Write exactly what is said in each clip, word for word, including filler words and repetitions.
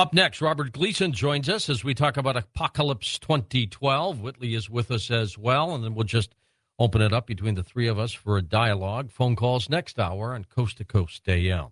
Up next, Robert Gleason joins us as we talk about Apocalypse twenty twelve. Whitley is with us as well, and then we'll just open it up between the three of us for a dialogue. Phone calls next hour on Coast to Coast A M.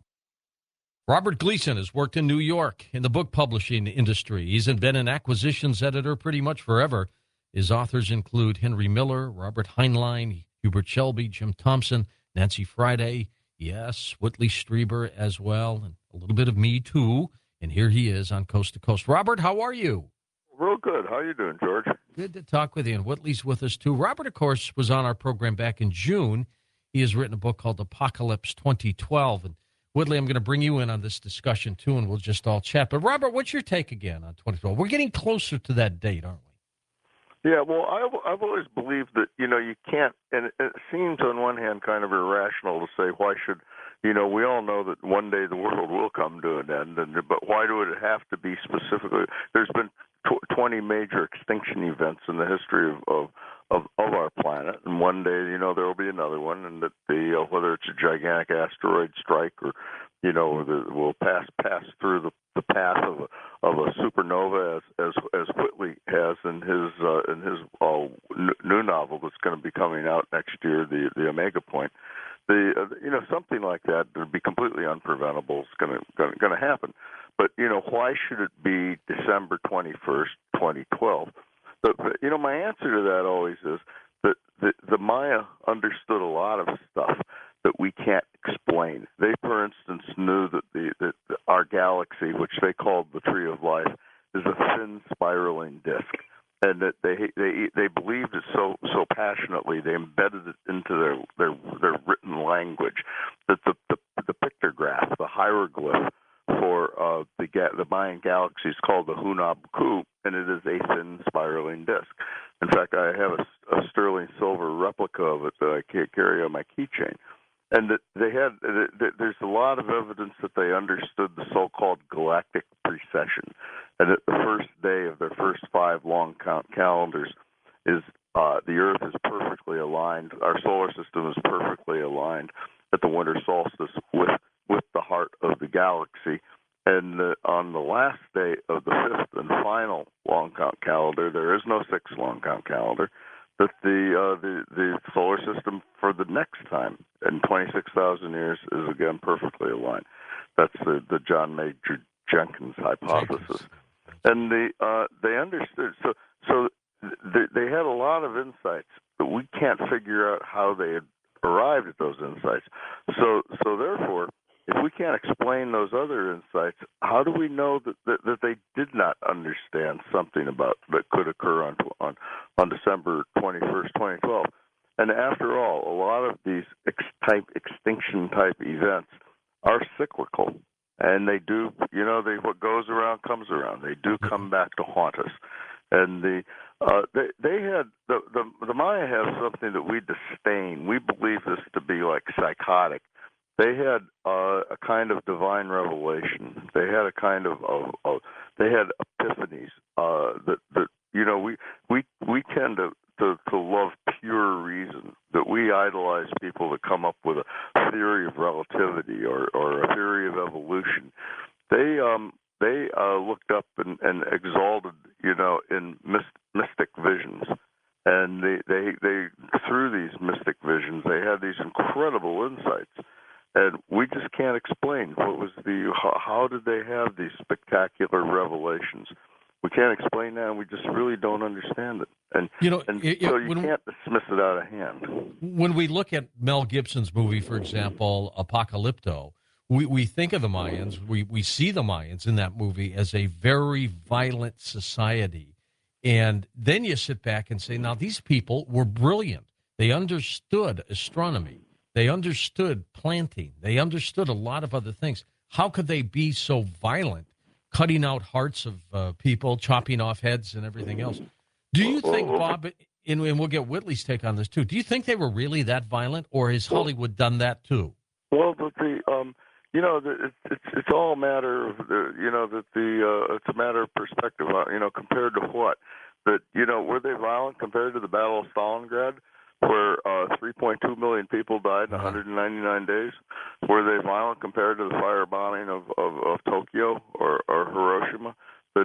Robert Gleason has worked in New York in the book publishing industry. He's been an acquisitions editor pretty much forever. His authors include Henry Miller, Robert Heinlein, Hubert Shelby, Jim Thompson, Nancy Friday, yes, Whitley Strieber as well, and a little bit of me too. And here he is on Coast to Coast. Robert, how are you? Real good. How you doing, George? Good to talk with you. And Whitley's with us too. Robert, of course, was on our program back in June. He has written a book called Apocalypse twenty twelve. And Whitley, I'm going to bring you in on this discussion, too, and we'll just all chat. But, Robert, what's your take again on twenty twelve? We're getting closer to that date, aren't we? Yeah, well, I've, I've always believed that, you know, you can't, and it, it seems on one hand kind of irrational to say, why should, you know, we all know that one day the world will come to an end, and but why do it have to be specifically? There's been tw- twenty major extinction events in the history of, of Of, of our planet, and one day, you know, there will be another one, and that the uh, whether it's a gigantic asteroid strike or, you know, or the, will pass pass through the, the path of a of a supernova, as as as Whitley has in his uh, in his uh, n- new novel that's going to be coming out next year, the the Omega Point. The uh, you know something like that would be completely unpreventable. It's going to going to happen, but you know why should it be December twenty first, twenty twelve? But, you know, my answer to that always is that the, the Maya understood a lot of stuff that we can't explain. They, for instance, knew that the that our galaxy, which they called the Tree of Life, is a thin spiraling disk, and that they they they believed it so so passionately. They embedded it into their their, their written language that the, the the pictograph, the hieroglyph for uh, the ga- the Mayan galaxy is called the Hunab Ku, and it is a thin spiraling disk. In fact, I have a, a sterling silver replica of it that I carry on my keychain. And that they had, that there's a lot of evidence that they understood the so-called galactic precession, and that the first day of their first five long count calendars is uh, the Earth is perfectly aligned. Our solar system is perfectly aligned at the winter solstice with with the heart of the galaxy. And the, on the last day of the fifth and final long count calendar, there is no sixth long count calendar, that the uh, the the solar system for the next time in twenty-six thousand years is again perfectly aligned. That's the, the John Major Jenkins hypothesis. And the uh, they understood. So so they, they had a lot of insights, but we can't figure out how they had arrived at those insights. So so therefore, if we can't explain those other insights, how do we know that, that, that they did not understand something about that could occur on on, on December twenty-first, twenty twelve? And after all, a lot of these ex- type extinction type events are cyclical, and they do, you know, they what goes around comes around. They do come back to haunt us. And the uh, they they had the, the the Maya have something that we disdain. We believe this to be like psychotic. They had uh, a kind of divine revelation. They had a kind of, of, of they had epiphanies uh, that that you know we we we tend to, to to love pure reason. That we idolize people that come up with a theory of relativity or, or a theory of evolution. They um they uh, looked up and, and exalted, you know, in myst, mystic visions. And they, they, they, through these mystic visions, they had these incredible insights. And we just can't explain what was the, how, how did they have these spectacular revelations? We can't explain that, and we just really don't understand it. And, you know, and it, so it, you when, can't dismiss it out of hand. When we look at Mel Gibson's movie, for example, Apocalypto, we, we think of the Mayans, we, we see the Mayans in that movie as a very violent society. And then you sit back and say, now, these people were brilliant. They understood astronomy. They understood planting. They understood a lot of other things. How could they be so violent, cutting out hearts of uh, people, chopping off heads and everything else? Do you think, Bob, and we'll get Whitley's take on this, too, do you think they were really that violent, or has Hollywood done that, too? Well, but the, um, you know, the, it's, it's it's all a matter of, the, you know, that the, uh, it's a matter of perspective, uh, you know, compared to what? That, you know, were they violent compared to the Battle of Stalingrad, where uh, three point two million people died in one hundred ninety-nine days? Were they violent compared to the firebombing of, of, of Tokyo or, or Hiroshima?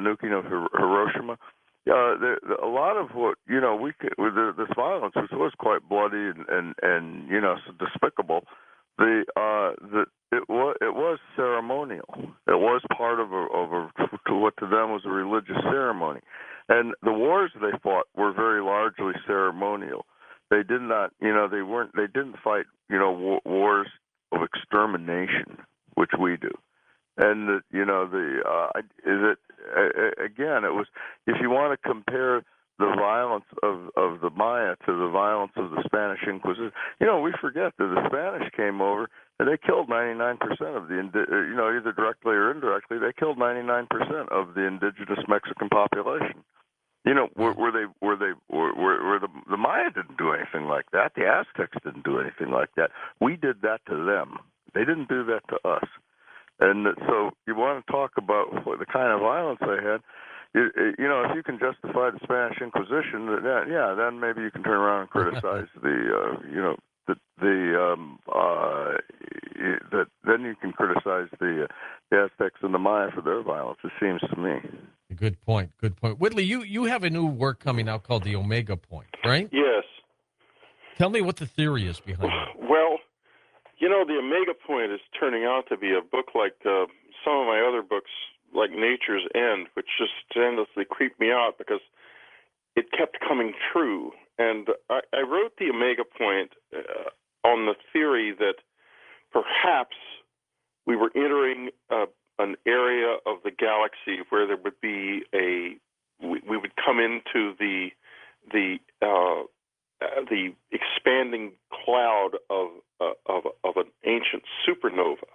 nuking of Hir- Hiroshima. Uh, the, the, a lot of what you know, we could, the, this violence was, was quite bloody and, and, and you know, so despicable. The uh, the it was it was ceremonial. It was part of a, of a, what to them was a religious ceremony, and the wars they fought were very largely ceremonial. They did not, you know, they weren't, they didn't fight, you know, war, wars of extermination, which we do. And the, you know, the uh, is it uh, again? It was, if you want to compare the violence of of the Maya to the violence of the Spanish Inquisition, you know, we forget that the Spanish came over and they killed ninety-nine percent of the, you know, either directly or indirectly, they killed ninety-nine percent of the indigenous Mexican population. You know, were, were they were they were, were the the Maya didn't do anything like that. The Aztecs didn't do anything like that. We did that to them. They didn't do that to us. And so you want to talk about the kind of violence they had. You, you know, if you can justify the Spanish Inquisition, then, yeah, then maybe you can turn around and criticize the, uh, you know, the the um, uh, that then you can criticize the, uh, the Aztecs and the Maya for their violence. It seems to me. Good point. Good point. Whitley, you, you have a new work coming out called The Omega Point, right? Yes. Tell me what the theory is behind it. Well, you know, The Omega Point is turning out to be a book like uh, some of my other books, like Nature's End, which just endlessly creeped me out because it kept coming true. And I, I wrote The Omega Point uh, on the theory that perhaps we were entering a an area of the galaxy where there would be a we, we would come into the the uh, uh, the expanding cloud of uh, of of an ancient supernova,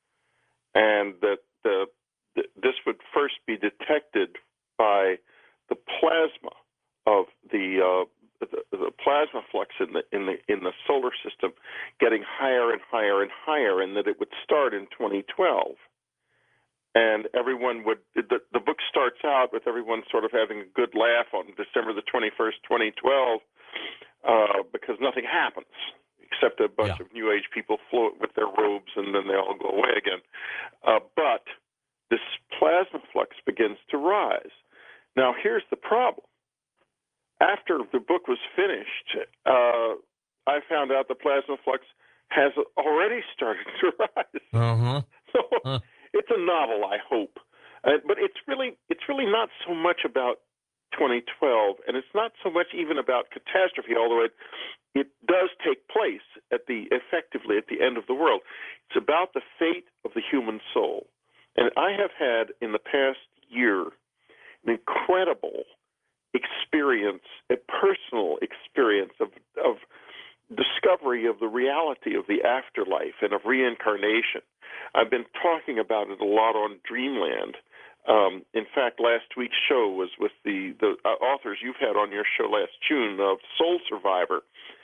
and that the, the this would first be detected by the plasma of the uh, the, the plasma flux in the in the in the solar system getting higher and higher and higher, and that it would start in twenty twelve. And everyone would, the, the book starts out with everyone sort of having a good laugh on December the twenty-first, twenty twelve, uh, because nothing happens except a bunch yeah. of New Age people float with their robes and then they all go away again. Uh, but this plasma flux begins to rise. Now, here's the problem. After the book was finished, uh, I found out the plasma flux has already started to rise. Uh-huh. So, huh. It's a novel, I hope, uh, but it's really it's really not so much about twenty twelve, and it's not so much even about catastrophe, although it it does take place at the effectively at the end of the world. It's about the fate of the human soul, and I have had in the past year an incredible experience, a personal experience of of discovery of the reality of the afterlife and of reincarnation. I've been talking about it a lot on Dreamland. Um, in fact, last week's show was with the, the uh, authors you've had on your show last June of Soul Survivor,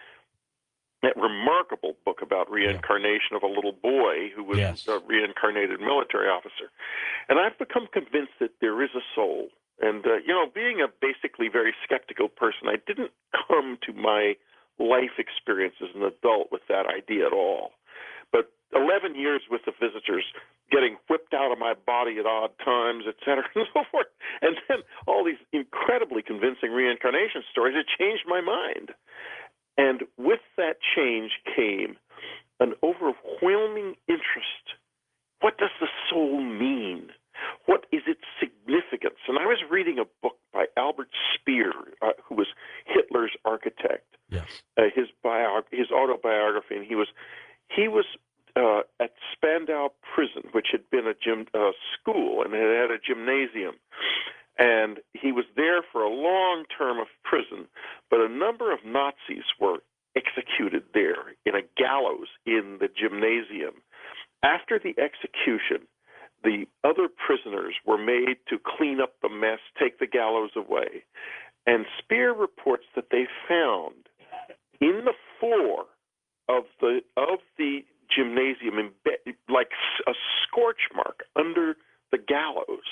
that remarkable book about reincarnation yeah. of a little boy who was yes. a reincarnated military officer. And I've become convinced that there is a soul. And, uh, you know, being a basically very skeptical person, I didn't come to my life experience as an adult with that idea at all. But eleven years with the visitors, getting whipped out of my body at odd times, et cetera, and so forth, and then all these incredibly convincing reincarnation stories, it changed my mind. And with that change came an overwhelming interest. What does the soul mean? What is its significance? And I was reading a book by Albert Speer, uh, who was Hitler's architect. Yes. Uh, his bio, his autobiography, and he was he was uh, at Spandau Prison, which had been a gym uh, school and had had a gymnasium, and he was there for a long term of prison. But a number of Nazis were executed there in a gallows in the gymnasium. After the execution, the other prisoners were made to clean up the mess, take the gallows away. And Speer reports that they found in the floor of the of the gymnasium, embe- like a scorch mark under the gallows.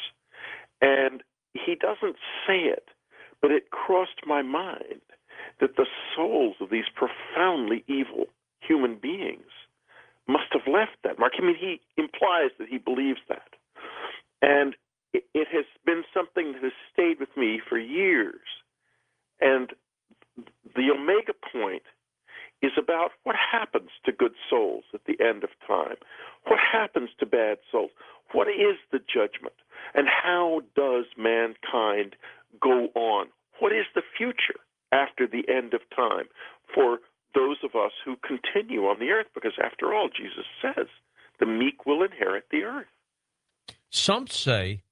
And he doesn't say it, but it crossed my mind that the souls of these profoundly evil human beings must have left that mark. I mean, he implies that he believes that. And it, it has been something that has stayed with me for years. And the Omega point is about what happens to good souls at the end of time. What happens to bad souls? What is the judgment? And how does mankind go on? What is the future after the end of time for those of us who continue on the earth? Because after all, Jesus says, the meek will inherit the earth. Some say,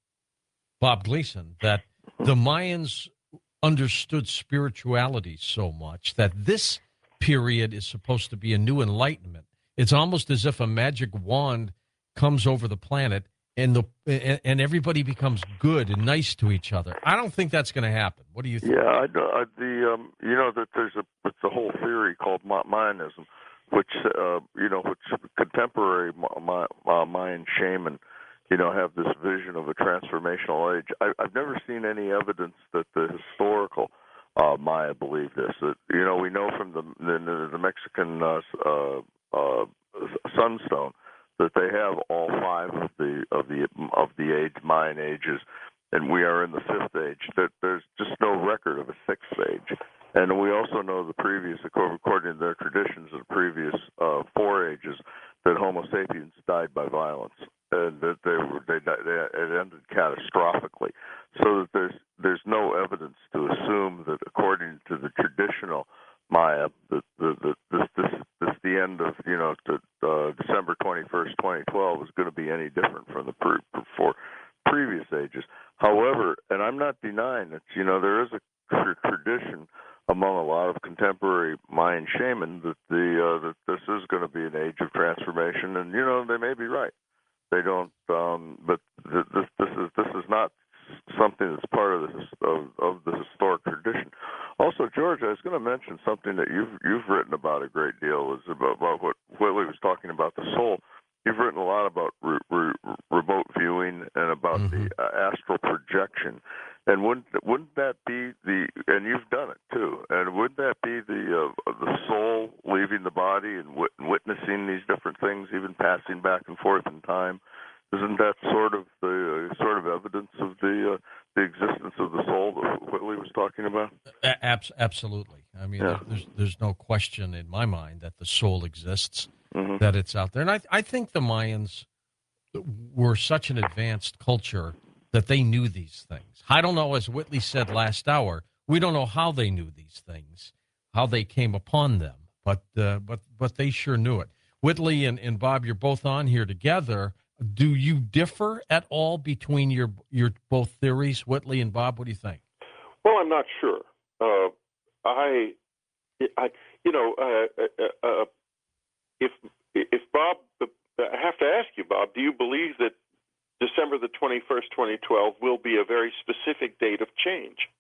Bob Gleason, that the Mayans understood spirituality so much that this period is supposed to be a new enlightenment. It's almost as if a magic wand comes over the planet and the and everybody becomes good and nice to each other. I don't think that's going to happen. What do you think? Yeah, I, I, the um, you know that there's a it's a whole theory called Mayanism, which uh, you know which contemporary uh, Mayan shaman, you know, have this vision of a transformational age. I, I've never seen any evidence that the historical uh, Maya believe this. That, you know, we know from the the, the Mexican uh, uh, uh, sunstone that they have all five of the of the of the age Mayan ages, and we are in the fifth age. That there's just no record of a sixth age, and we also know the previous, according to their traditions, of the previous uh, four ages, that Homo sapiens died by violence, and that they were they, they it ended catastrophically. So that there's there's no evidence to assume that, according to the traditional Maya, that the, the, this this this the end of you know to, uh, December twenty-first, twenty twelve is going to be any different from the pre, for previous ages. However, and I'm not denying that you know there is a tr- tradition among a lot of contemporary Mayan shaman that the uh, that this is going to be an age of transformation, and you know they may be right. They don't, um, but th- this this is this is not something that's part of the of, of the historic tradition. Also, George, I was going to mention something that you've you've written about a great deal is about, about what Whitley was talking about, the soul. You've written a lot about re- re- remote viewing and about mm-hmm. the uh, astral projection, and wouldn't wouldn't that be the and you've done it too, and wouldn't that be the uh, the soul leaving the body and wit- witnessing these different things, even passing back and forth in time? Isn't that sort of the uh, sort of evidence of the uh, the existence of the soul that Whitley was talking about? A- abs- absolutely. I mean, yeah. there's there's no question in my mind that the soul exists, mm-hmm. that it's out there, and I I think the Mayans were such an advanced culture that they knew these things. I don't know, as Whitley said last hour, we don't know how they knew these things, how they came upon them, but uh, but but they sure knew it. Whitley and, and Bob, you're both on here together. Do you differ at all between your your both theories, Whitley and Bob? What do you think? Well, I'm not sure. Uh, I, I, you know, uh, uh, uh, if if Bob, I have to ask you, Bob, do you believe that December the twenty-first, twenty twelve, will be a very specific date of change?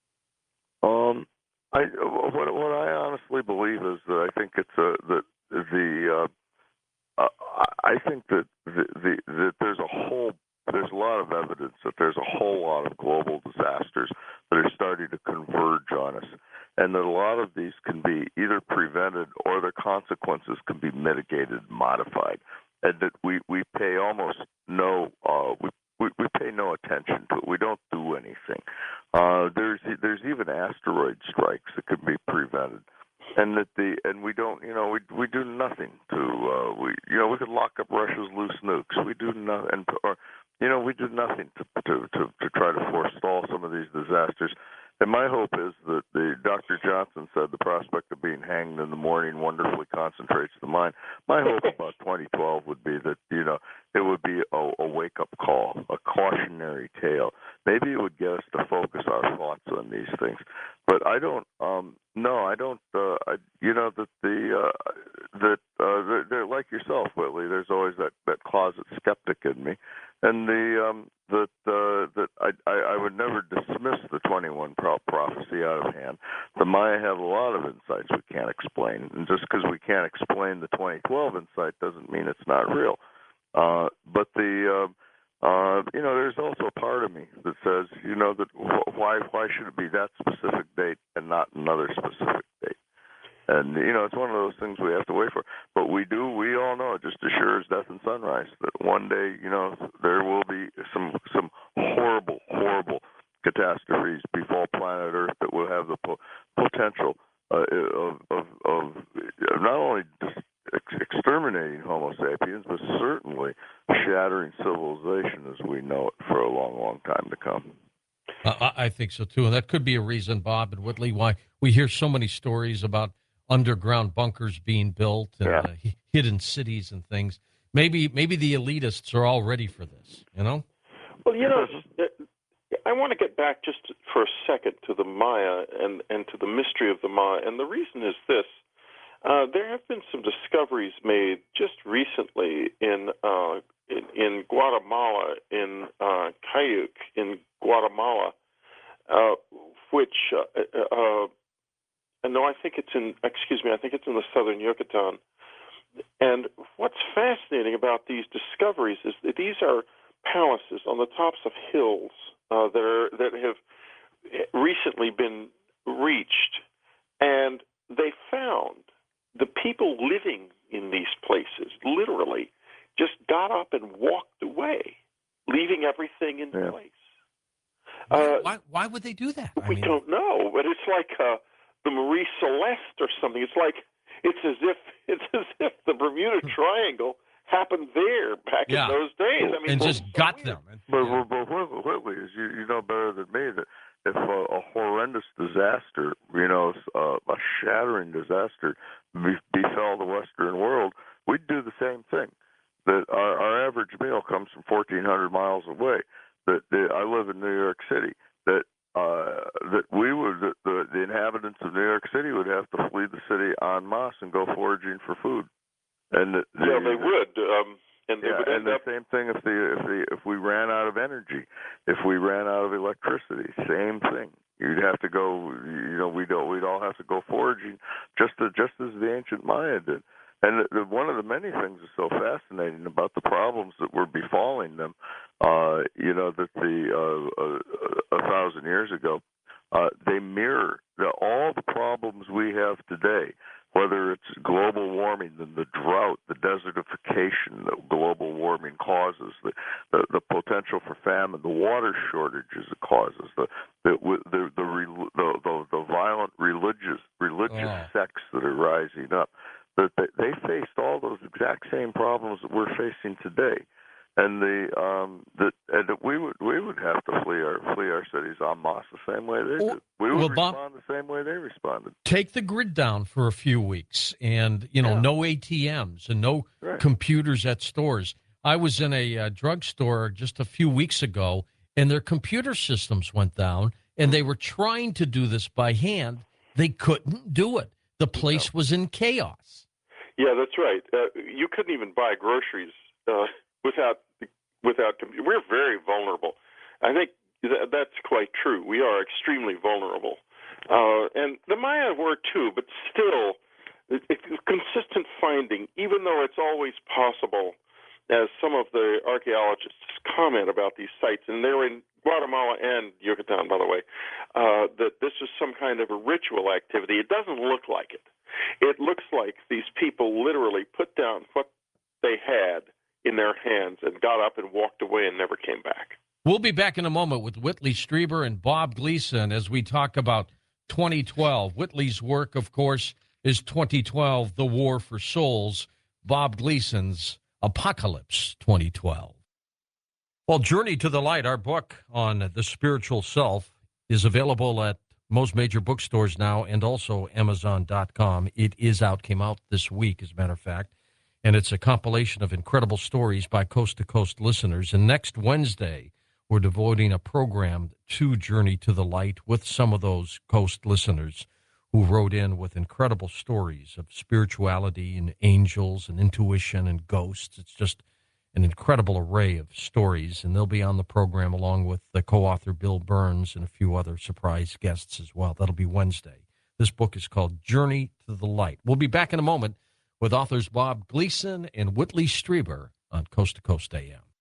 Um, I what what I honestly believe is that I think it's a that the. Uh, Uh, I think that the, the, that there's a whole there's a lot of evidence that there's a whole lot of global disasters that are starting to converge on us, and that a lot of these can be either prevented or their consequences can be mitigated, modified, and that we, we pay almost no uh, we, we we pay no attention to it. We don't do anything. Uh, there's there's even asteroid strikes that can be prevented. And that the and we don't you know we we do nothing to uh, we you know we could lock up Russia's loose nukes. We do nothing, or you know we do nothing to, to to to try to forestall some of these disasters. And my hope is that the Doctor Johnson said the prospect of being hanged in the morning wonderfully concentrates the mind. My hope about twenty twelve would be that you know it would be a, a wake up call, a cautionary tale. Maybe it would get us to focus our thoughts on these things. But I don't. Um, no, I don't. Uh, I, you know that the uh, that uh, they're, they're like yourself, Whitley. There's always that, that closet skeptic in me, and the um, that uh, that I, I I would never dismiss the twenty-one pro- prophecy out of hand. The Maya have a lot of insights we can't explain, and just because we can't explain the twenty twelve insight doesn't mean it's not real. Uh, but the uh, Uh, you know, there's also a part of me that says, you know, that why why should it be that specific date and not another specific date? And, you know, it's one of those things we have to wait for. But we do, we all know, just as sure as death and sunrise, that one day, you know, there will be some some catastrophes befall planet Earth that will have the po- potential uh, of, of, of not only dis- exterminating Homo sapiens, but certainly shattering civilization as we know it for a long, long time to come. Uh, I think so, too. And that could be a reason, Bob and Whitley, why we hear so many stories about underground bunkers being built and yeah. uh, hidden cities and things. Maybe maybe the elitists are all ready for this, you know? Well, you know, I want to get back just for a second to the Maya and, and to the mystery of the Maya. And the reason is this. Uh, there have been some discoveries made just recently in uh, in, in Guatemala, in uh, Cayuc, in Guatemala, uh, which, uh, uh, no, I think it's in, excuse me, I think it's in the southern Yucatan. And what's fascinating about these discoveries is that these are palaces on the tops of hills uh, that are that have recently been reached, and they found the people living in these places literally just got up and walked away, leaving everything in yeah. place. Uh, why, why would they do that? I we mean, don't know, but it's like uh, the Marie Celeste or something. It's like it's as if it's as if the Bermuda Triangle happened there back yeah. in those days. I mean, and just so got weird. them. And, But, yeah. but, but Whitley, is you, you know better than me that if a, a horrendous disaster, you know, a, a shattering disaster be, befell the Western world, we'd do the same thing. That our, our average meal comes from fourteen hundred miles away. That, that I live in New York City. That uh, that we would that the, the inhabitants of New York City would have to flee the city en masse and go foraging for food. And the, the, yeah, they would. Um, And, yeah, would and the up... same thing if the if the if we ran out of energy, if we ran out of electricity, same thing. You'd have to go. You know, we'd all, we'd all have to go foraging, just to, just as the ancient Maya did. And the, the, one of the many things that's so fascinating about the problems that were befalling them, uh, you know, that the uh, uh, a thousand years ago, uh, they mirror the, all the problems we have today. Whether it's global warming, the, the drought, the desertification that global warming causes, the, the, the potential for famine, the water shortages it causes, the the the the, the, the, the violent religious religious oh. sects that are rising up, that they, they faced all those exact same problems that we're facing today. And the um that and that we would we would have to flee our flee our cities en masse the same way they did. We would well, respond Bob, the same way they responded. Take the grid down for a few weeks, and you know, yeah. no A T Ms and no right. computers at stores. I was in a uh, drugstore just a few weeks ago, and their computer systems went down, and they were trying to do this by hand. They couldn't do it. The place no. was in chaos. Yeah, that's right. Uh, you couldn't even buy groceries Uh, without without we're very vulnerable. I think th- that's quite true. We are extremely vulnerable, uh, and the Maya were too. But still, it, it's a consistent finding, even though it's always possible, as some of the archaeologists comment about these sites, and they're in Guatemala and Yucatan, by the way, uh, that this is some kind of a ritual activity. It doesn't look like it. It looks like these people literally put down what they had in their hands and got up and walked away and never came back. We'll be back in a moment with Whitley Strieber and Bob Gleason as we talk about twenty twelve. Whitley's work, of course, is twenty twelve, The War for Souls. Bob Gleason's Apocalypse twenty twelve. Well, Journey to the Light, our book on the spiritual self, is available at most major bookstores now and also Amazon dot com. It is out, came out this week, as a matter of fact. And it's a compilation of incredible stories by coast-to-coast listeners. And next Wednesday, we're devoting a program to Journey to the Light with some of those coast listeners who wrote in with incredible stories of spirituality and angels and intuition and ghosts. It's just an incredible array of stories. And they'll be on the program along with the co-author Bill Burns and a few other surprise guests as well. That'll be Wednesday. This book is called Journey to the Light. We'll be back in a moment with authors Bob Gleason and Whitley Strieber on Coast to Coast A M.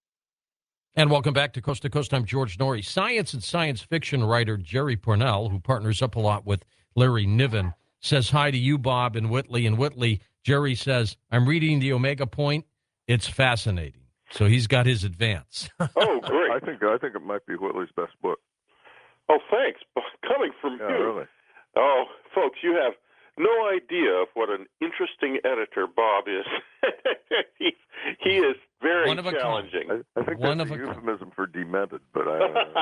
And welcome back to Coast to Coast. I'm George Norrie. Science and science fiction writer Jerry Pournelle, who partners up a lot with Larry Niven, says hi to you, Bob, and Whitley. And Whitley, Jerry says, I'm reading the Omega Point. It's fascinating. So he's got his advance. Oh, great. I think I think it might be Whitley's best book. Oh, thanks. Coming from Yeah, you. really. Oh, folks, you have no idea of what an interesting editor Bob is. he, he is very One of a kind. challenging. I, I think One that's of a a kind. euphemism for demented, but I don't know.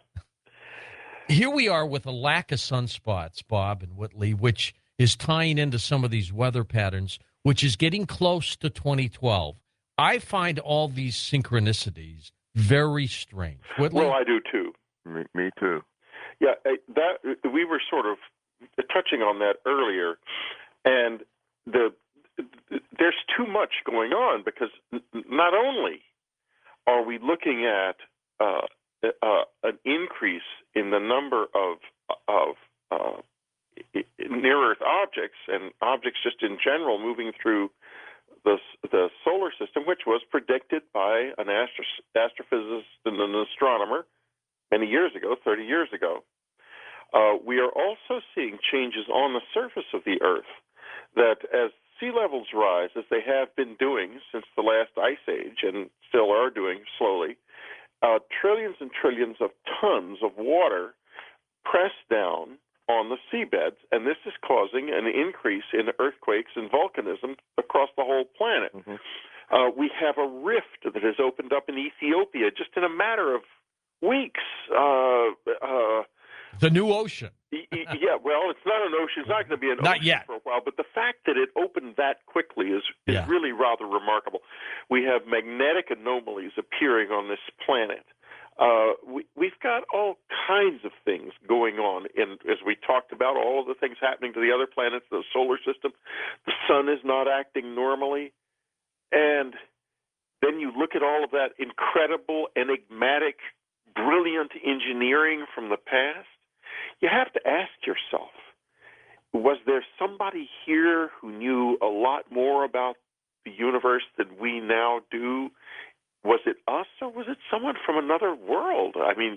Here we are with a lack of sunspots, Bob and Whitley, which is tying into some of these weather patterns, which is getting close to twenty twelve. I find all these synchronicities very strange. Whitley? Well, I do too. Me, me too. Yeah, that we were sort of touching on that earlier, and the there's too much going on because not only are we looking at uh, uh, an increase in the number of of uh, near Earth objects and objects just in general moving through the the solar system, which was predicted by an astro, astrophysicist and an astronomer many years ago, thirty years ago. Uh, we are also seeing changes on the surface of the Earth that as sea levels rise, as they have been doing since the last ice age and still are doing slowly, uh, trillions and trillions of tons of water press down on the seabeds, and this is causing an increase in earthquakes and volcanism across the whole planet. Mm-hmm. Uh, we have a rift that has opened up in Ethiopia just in a matter of weeks. Uh, uh, The new ocean. yeah, well, it's not an ocean. It's not going to be an Not ocean yet. for a while, but the fact that it opened that quickly is, is Yeah. really rather remarkable. We have magnetic anomalies appearing on this planet. Uh, we, we've got all kinds of things going on, and as we talked about, all of the things happening to the other planets, the solar system, the sun is not acting normally, and then you look at all of that incredible, enigmatic, brilliant engineering from the past. You have to ask yourself, was there somebody here who knew a lot more about the universe than we now do? Was it us, or was it someone from another world? I mean,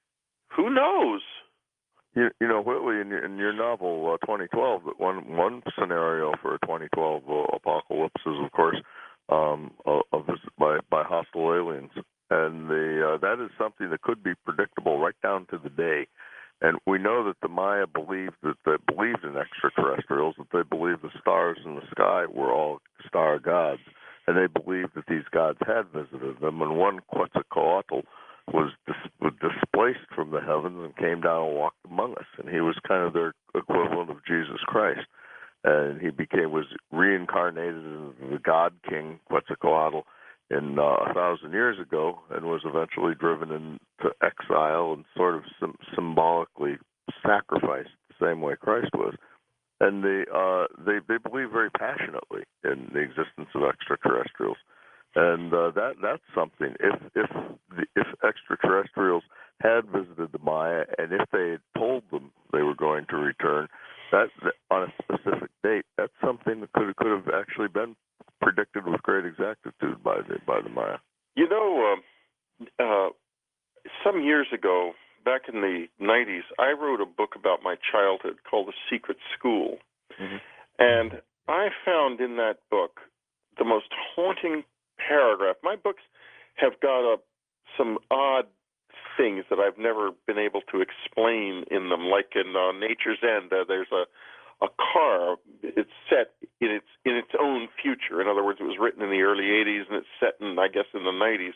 who knows? You, you know, Whitley, in your, in your novel uh, twenty twelve, that one one scenario for a twenty twelve uh, apocalypse is, of course, um, a, a visit by by hostile aliens, and the uh, that is something that could be predictable right down to the day. And we know that the Maya believed that they believed in extraterrestrials, that they believed the stars in the sky were all star gods, and they believed that these gods had visited them. And one Quetzalcoatl was, dis- was displaced from the heavens and came down and walked among us, and he was kind of their equivalent of Jesus Christ. And he became was reincarnated as the God King Quetzalcoatl in uh, a thousand years ago, and was eventually driven into exile and sort of sim- symbolically sacrificed the same way Christ was. And they uh, they they believe very passionately in the existence of extraterrestrials, and uh, that that's something. If if the, if extraterrestrials had visited the Maya, and if they had told them they were going to return, that on a specific date, that's something that could could have actually been predicted with great exactitude by the by the Maya. You know, um, uh, some years ago, back in the nineties, I wrote a book about my childhood called The Secret School. Mm-hmm. And I found in that book the most haunting paragraph. My books have got a, some odd things that I've never been able to explain in them, like in uh, Nature's End, uh, there's a a car. It's set in its in its own future. In other words, it was written in the early eighties, and it's set in, I guess, in the nineties.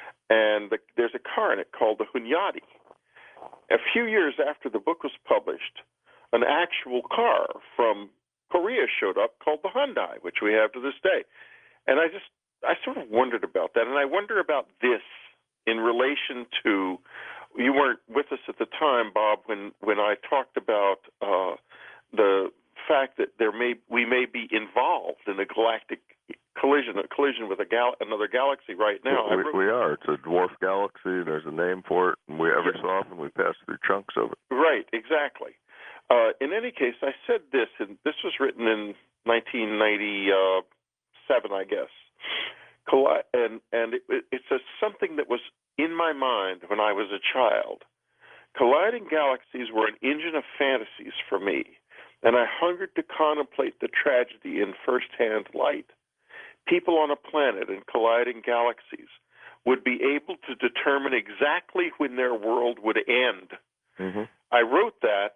And the, there's a car in it called the Hunyadi. A few years after the book was published, an actual car from Korea showed up called the Hyundai, which we have to this day. And I just, I sort of wondered about that. And I wonder about this in relation to, you weren't with us at the time, Bob, when, when I talked about uh, the fact that there may we may be involved in a galactic collision, a collision with a gal- another galaxy right now. We, wrote, we are. It's a dwarf galaxy. There's a name for it, and we every so often we pass through chunks of it. Right, exactly. Uh, in any case, I said this, and this was written in nineteen ninety-seven, I guess. Colli- and and it, it's a, something that was in my mind when I was a child. Colliding galaxies were an engine of fantasies for me, and I hungered to contemplate the tragedy in first-hand light. People on a planet in colliding galaxies would be able to determine exactly when their world would end Mm-hmm. I wrote that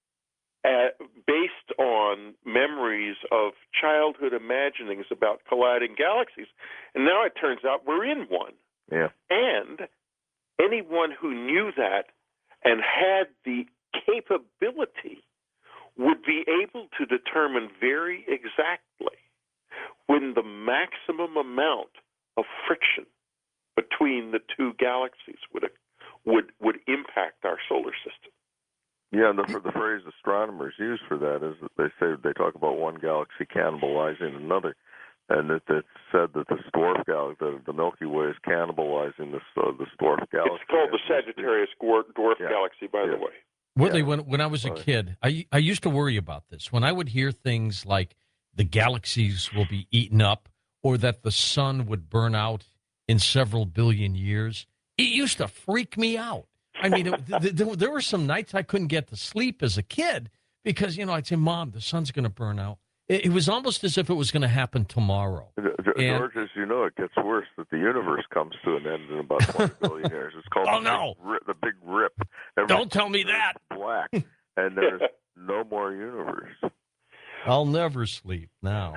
at, based on memories of childhood imaginings about colliding galaxies, and now it turns out we're in one. Yeah. And anyone who knew that and had the capability would be able to determine very exactly when the maximum amount of friction between the two galaxies would would would impact our solar system. Yeah, and the, the phrase astronomers use for that is that they say they talk about one galaxy cannibalizing another, and it, it's said that the dwarf galaxy, the, the Milky Way, is cannibalizing this uh, the dwarf galaxy. It's called the Sagittarius dwarf yeah. galaxy, by yeah. the way. Whitley, Yeah. when when I was a kid, I I used to worry about this. When I would hear things like the galaxies will be eaten up or that the sun would burn out in several billion years, it used to freak me out. I mean, it, th- th- there were some nights I couldn't get to sleep as a kid because, you know, I'd say, Mom, the sun's going to burn out. It, it was almost as if it was going to happen tomorrow. George, And, as you know, it gets worse that the universe comes to an end in about twenty billion years. It's called Oh, the, no. big, ri- the Big Rip. Don't tell me that. Black, and there's no more universe. I'll never sleep now.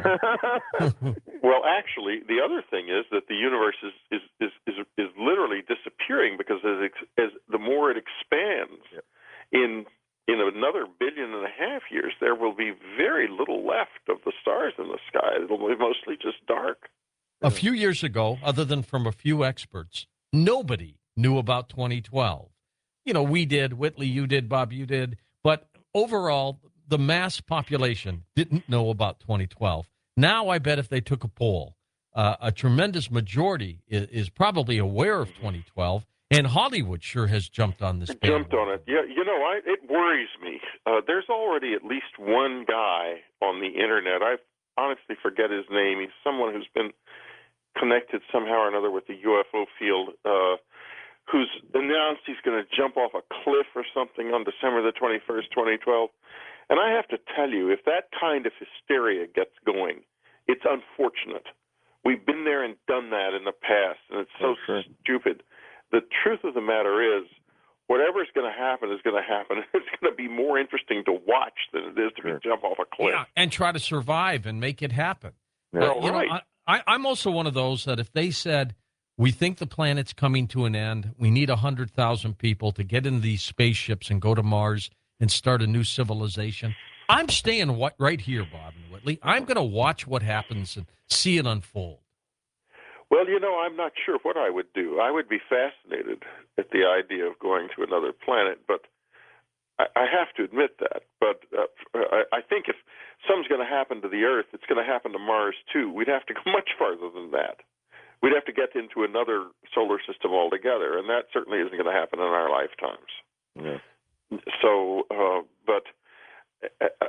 Well, actually, the other thing is that the universe is is is is, is literally disappearing because as ex- as the more it expands, Yep. in in another billion and a half years, there will be very little left of the stars in the sky. It'll be mostly just dark. A few years ago, other than from a few experts, nobody knew about twenty twelve. You know, we did, Whitley, you did, Bob, you did, but overall, the mass population didn't know about twenty twelve. Now, I bet if they took a poll, uh, a tremendous majority is, is probably aware of twenty twelve, and Hollywood sure has jumped on this. Jumped bandwagon. on it. Yeah, you know, I, it worries me. Uh, there's already at least one guy on the internet. I honestly forget his name. He's someone who's been connected somehow or another with the U F O field, uh, who's announced he's going to jump off a cliff or something on December the twenty-first, twenty twelve. And I have to tell you, if that kind of hysteria gets going, it's unfortunate. We've been there and done that in the past, and it's so Oh, sure. stupid. The truth of the matter is, whatever's going to happen is going to happen. It's going to be more interesting to watch than it is to Sure. jump off a cliff. Yeah, and try to survive and make it happen. Yeah. But, you know, Right. I, I, I'm also one of those that if they said, we think the planet's coming to an end, we need one hundred thousand people to get in these spaceships and go to Mars and start a new civilization, I'm staying what, right here, Bob and Whitley. I'm going to watch what happens and see it unfold. Well, you know, I'm not sure what I would do. I would be fascinated at the idea of going to another planet, but I, I have to admit that. But uh, I, I think if something's going to happen to the Earth, it's going to happen to Mars, too. We'd have to go much farther than that. We'd have to get into another solar system altogether, and that certainly isn't going to happen in our lifetimes. Yeah. So, uh, but uh,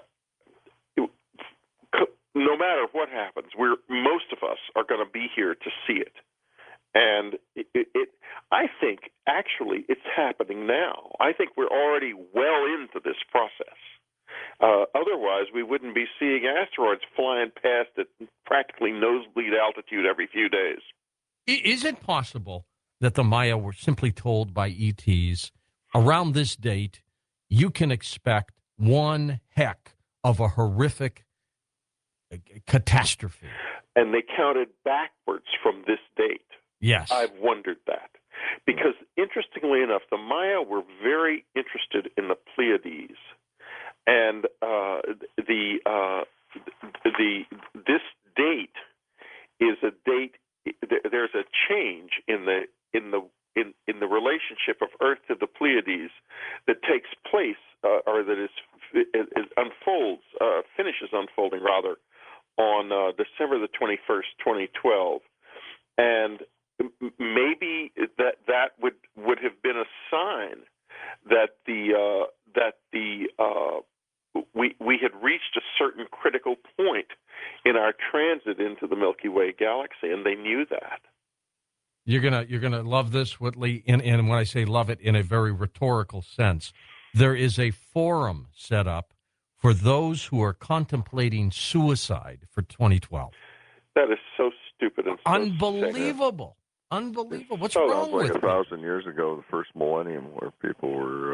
no matter what happens, we're most of us are going to be here to see it, and it, it, it. I think actually it's happening now. I think we're already well into this process. Uh, otherwise, we wouldn't be seeing asteroids flying past at practically nosebleed altitude every few days. Is it possible that the Maya were simply told by E Ts around this date, you can expect one heck of a horrific catastrophe? And they counted backwards from this date. Yes. I've wondered that. Because interestingly enough, the Maya were very interested in the Pleiades. And uh, the uh, the this date is a date. There's a change in the in the in, in the relationship of Earth to the Pleiades that takes place, uh, or that is, is, is unfolds, uh, finishes unfolding rather, on uh, December the twenty-first, twenty twelve, and maybe that that would would have been a sign that the uh, that the uh, we we had reached a certain critical point in our transit into the Milky Way galaxy, and they knew that. You're gonna you're gonna love this, Whitley, and, and when I say love it in a very rhetorical sense, there is a forum set up for those who are contemplating suicide for twenty twelve. That is so stupid and so Unbelievable. Unbelievable. What's So wrong Like with a it? thousand years ago, the first millennium, where people were uh,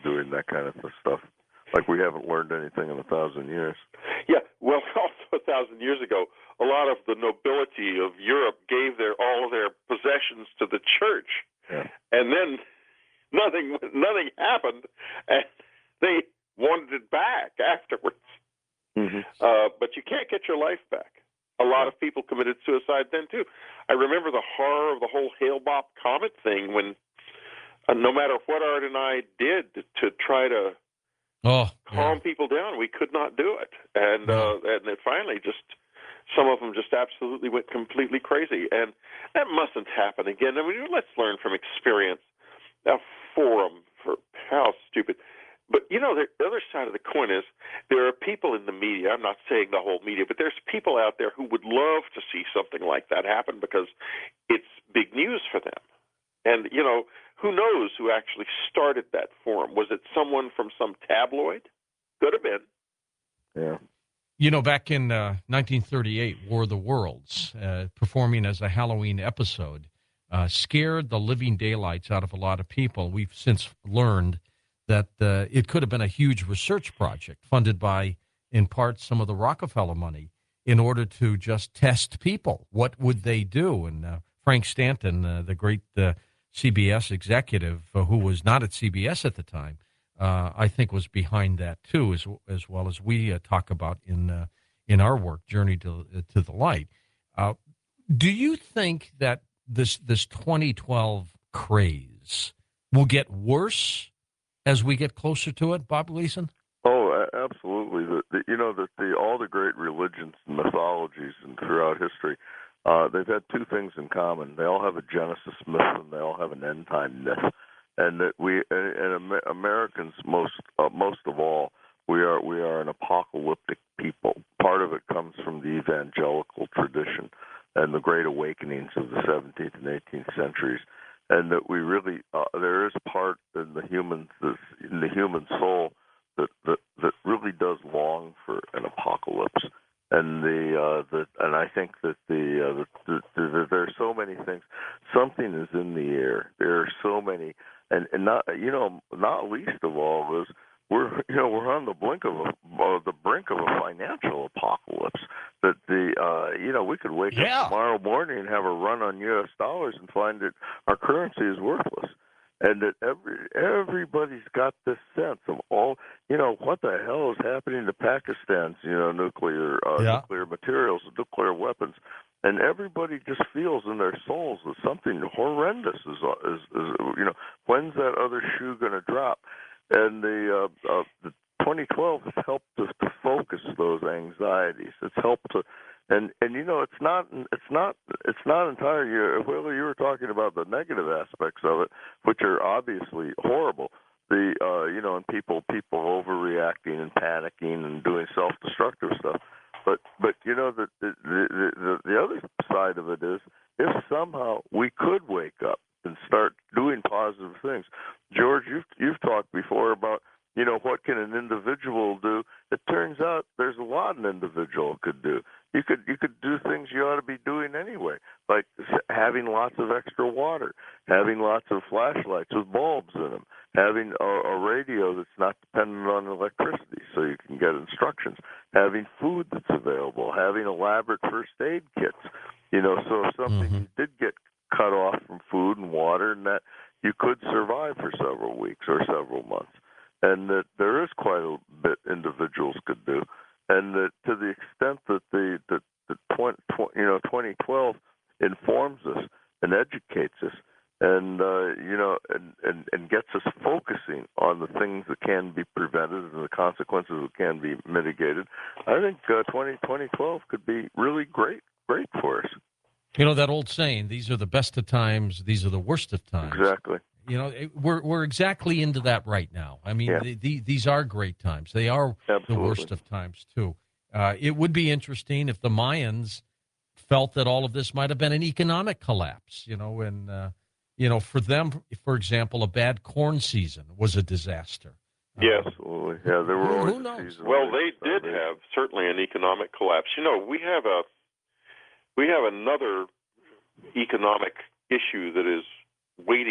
doing that kind of stuff. Like we haven't learned anything in a thousand years. Yeah, well, also a thousand years ago, a lot of the nobility of Europe gave their all of their possessions to the church, yeah. and then nothing nothing happened, and they wanted it back afterwards. Mm-hmm. Uh, but you can't get your life back. A lot of people committed suicide then too. I remember the horror of the whole Hale-Bopp comet thing when, uh, no matter what Art and I did to try to oh, calm yeah. people down, we could not do it, and No. uh, and it finally just some of them just absolutely went completely crazy, and that mustn't happen again. I mean, let's learn from experience. A forum for how stupid. But, you know, the other side of the coin is there are people in the media, I'm not saying the whole media, but there's people out there who would love to see something like that happen because it's big news for them. And, you know, who knows who actually started that forum? Was it someone from some tabloid? Could have been. Yeah. You know, back in uh, nineteen thirty-eight, War of the Worlds, uh, performing as a Halloween episode, uh, scared the living daylights out of a lot of people. We've since learned that uh, it could have been a huge research project funded by, in part, some of the Rockefeller money in order to just test people. What would they do? And uh, Frank Stanton, uh, the great uh, C B S executive, uh, who was not at C B S at the time, uh, I think was behind that too, as as well as we uh, talk about in uh, in our work, Journey to uh, to the Light. Uh, do you think that this this twenty twelve craze will get worse as we get closer to it, Bob Gleason? Oh, absolutely. The, the, you know, that the all the great religions and mythologies and throughout history, uh, they've had two things in common. They all have a Genesis myth and they all have an end time myth. And that we, and Americans most uh, most of all, we are we are an apocalyptic people. Part of it comes from the evangelical tradition and the great awakenings of the seventeenth and eighteenth centuries. And that we really, uh, there is part in the human, in the human soul that, that that really does long for an apocalypse. And the, uh, the and I think that the, uh, the, the, the there are so many things. Something is in the air. There are so many, and and not you know not least of all is we're you know we're on the blink of a uh, the brink of a financial apocalypse. That the uh, you know we could wake Yeah. up tomorrow morning and have a run on U S dollars and find that our currency is worthless, and that every everybody's got this sense of all you know what the hell is happening to Pakistan's you know nuclear uh, Yeah. nuclear materials, nuclear weapons. And everybody just feels in their souls that something horrendous is, is, is you know, when's that other shoe going to drop? And the, uh, uh, the twenty twelve has helped to, to focus those anxieties. It's helped to, and and you know, it's not it's not it's not entirely. Well, you were talking about the negative aspects of it, which are obviously horrible. The uh, you know, and people people overreacting and panicking and doing self-destructive stuff. But but you know the the, the the the other side of it is if somehow we could wake up and start doing positive things. George, you've you've talked before about you know what can an individual do. It turns out there's a lot an individual could do. You could you could do things you ought to be doing anyway, like having lots of extra water, having lots of flashlights with bulbs in them, having a, a radio that's not dependent on electricity so you can get instructions, having food that's available, having elaborate first aid kits. You know, so if something Mm-hmm. you did get cut off from food and water, and that you could survive for several weeks or several months, and that there is quite a bit individuals could do, and that to the extent that the the, the twenty, you know twenty twelve informs us and educates us, and uh, you know, and, and and gets us focusing on the things that can be prevented and the consequences that can be mitigated, I think uh, twenty twelve could be really great, great for us. You know that old saying, these are the best of times, these are the worst of times. Exactly. You know, it, we're we're exactly into that right now. I mean, Yeah. the, the, these are great times. They are Absolutely. the worst of times, too. Uh, it would be interesting if the Mayans felt that all of this might have been an economic collapse, you know, and, uh, you know, for them, for example, a bad corn season was a disaster. Yes. Absolutely. Yeah, there were Who- always who knows? seasonal Well, they did things. have certainly an economic collapse. You know, we have a we have another economic issue that is waiting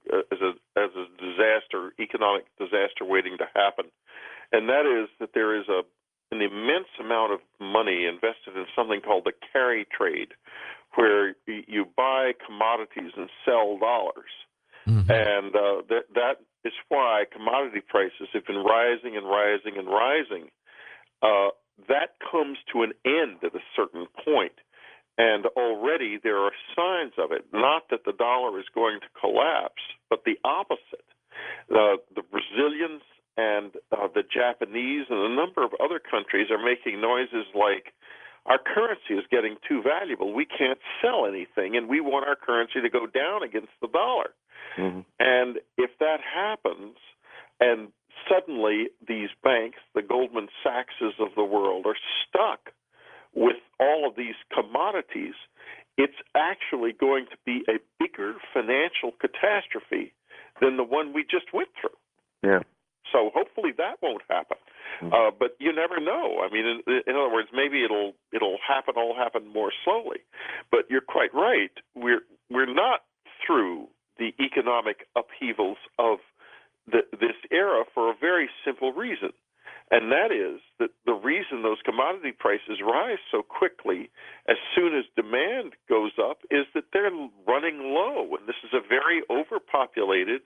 uh, as a as a disaster, economic disaster waiting to happen, and that is that there is a an immense amount of money invested in something called the carry trade, where you buy commodities and sell dollars. Mm-hmm. And uh, that that is why commodity prices have been rising and rising and rising. Uh, that comes to an end at a certain point, and already there are signs of it. Not that the dollar is going to collapse, but the opposite. Uh, the Brazilians and uh, the Japanese and a number of other countries are making noises like, our currency is getting too valuable. We can't sell anything, and we want our currency to go down against the dollar. Mm-hmm. And if that happens, and suddenly these banks, the Goldman Sachses of the world, are stuck with all of these commodities, it's actually going to be a bigger financial catastrophe than the one we just went through. Yeah. So hopefully that won't happen, uh, but you never know. I mean, in, in other words, maybe it'll it'll happen. All happen more slowly. But you're quite right. We're we're not through the economic upheavals of the, this era for a very simple reason, and that is that the reason those commodity prices rise so quickly as soon as demand goes up is that they're running low, and this is a very overpopulated,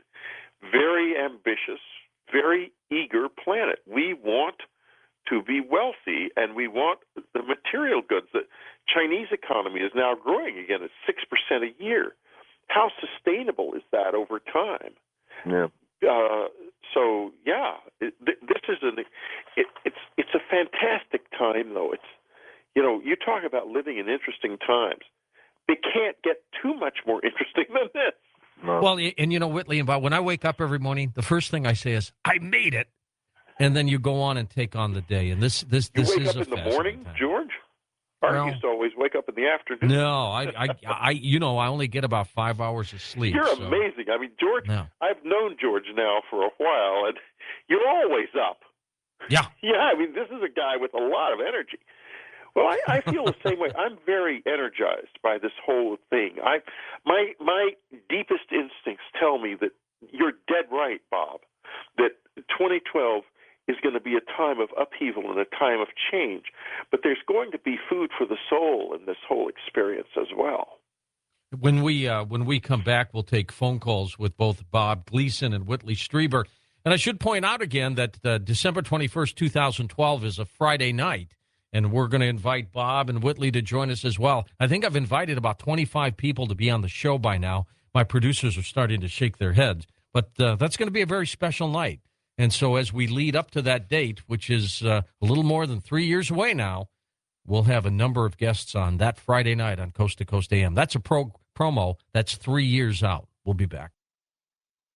very ambitious, very eager planet. We want to be wealthy, and we want the material goods. The Chinese economy is now growing again at six percent a year. How sustainable is that over time? Yeah. Uh, so, yeah, it, this is an it, it's it's a fantastic time, though. It's you know, you talk about living in interesting times. It can't get too much more interesting than this. No. Well, and you know, Whitley, and Bob, when I wake up every morning, the first thing I say is, "I made it," and then you go on and take on the day. And this, this, you this wake is up a in the morning, time. George. Or well, I used to always wake up in the afternoon. No, I, I, I, you know, I only get about five hours of sleep. You're so. amazing. I mean, George, no. I've known George now for a while, and you're always up. Yeah. Yeah. I mean, this is a guy with a lot of energy. Well, I, I feel the same way. I'm very energized by this whole thing. I, my, my deepest instincts tell me that you're dead right, Bob, that twenty twelve is going to be a time of upheaval and a time of change. But there's going to be food for the soul in this whole experience as well. When we uh, when we come back, we'll take phone calls with both Bob Gleason and Whitley Strieber. And I should point out again that uh, December twenty-first, twenty twelve is a Friday night. And we're going to invite Bob and Whitley to join us as well. I think I've invited about twenty-five people to be on the show by now. My producers are starting to shake their heads. But uh, that's going to be a very special night. And so as we lead up to that date, which is uh, a little more than three years away now, we'll have a number of guests on that Friday night on Coast to Coast A M. That's a pro- promo that's three years out. We'll be back.